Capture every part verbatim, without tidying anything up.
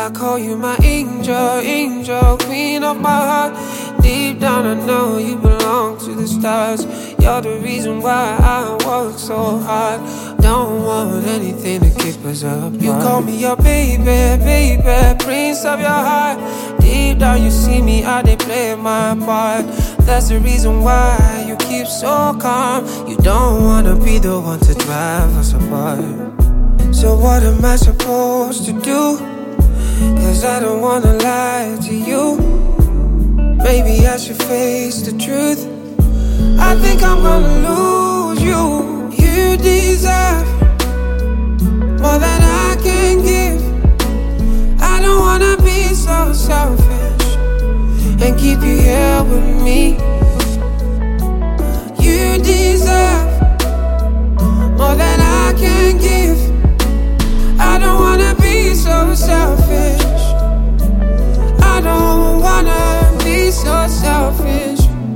I call you my angel, angel, queen of my heart. Deep down I know you belong to the stars. You're the reason why I work so hard. Don't want anything to keep us up. You call me your baby, baby, prince of your heart. Deep down you see me, I they play my part. That's the reason why you keep so calm. You don't wanna be the one to drive us apart. So what am I supposed to do? Cause I don't wanna lie to you. Maybe I should face the truth. I think I'm gonna lose you. You deserve more than I can give. I don't wanna be so selfish and keep you here with me. You deserve more than I can give. I don't wanna be so selfish. I don't wanna be so selfish.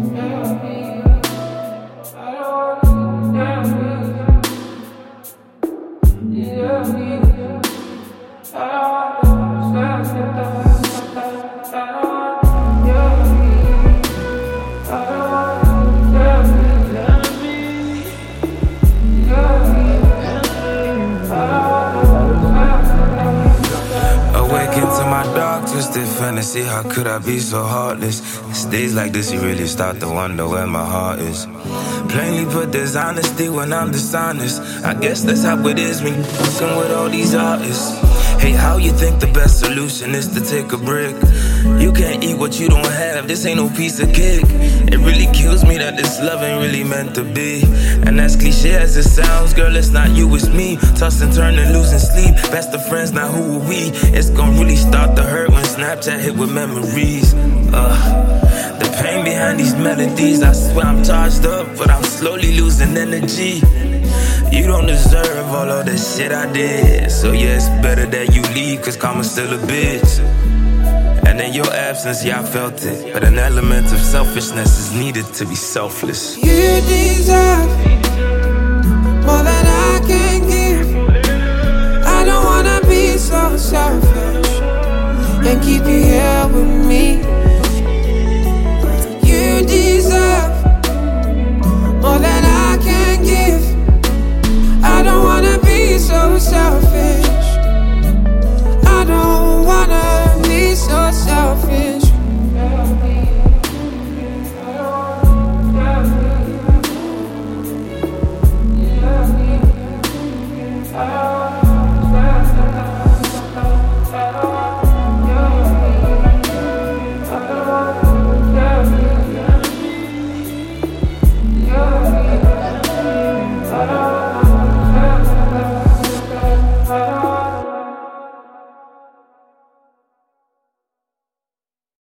Twisted fantasy, how could I be so heartless? It's days like this you really start to wonder where my heart is. Plainly put there's honesty when I'm dishonest. I guess that's how it is when you're fucking with all these artists. Hey, how you think the best solution is to take a break? You can't eat what you don't have, this ain't no piece of cake. It really kills me that this love ain't really meant to be. And as cliche as it sounds, girl, it's not you, it's me. Toss and turn and losing sleep. Best of friends, now who are we? It's gonna really start to hurt when Snapchat hit with memories. Uh, the pain behind these melodies, I swear I'm charged up, but I'm slowly losing energy. You don't deserve all of the shit I did. So yeah, it's better that you leave, cause karma's still a bitch. And in your absence, yeah, I felt it. But an element of selfishness is needed to be selfless. You deserve more than I can give. I don't wanna be so selfish and keep you here with me.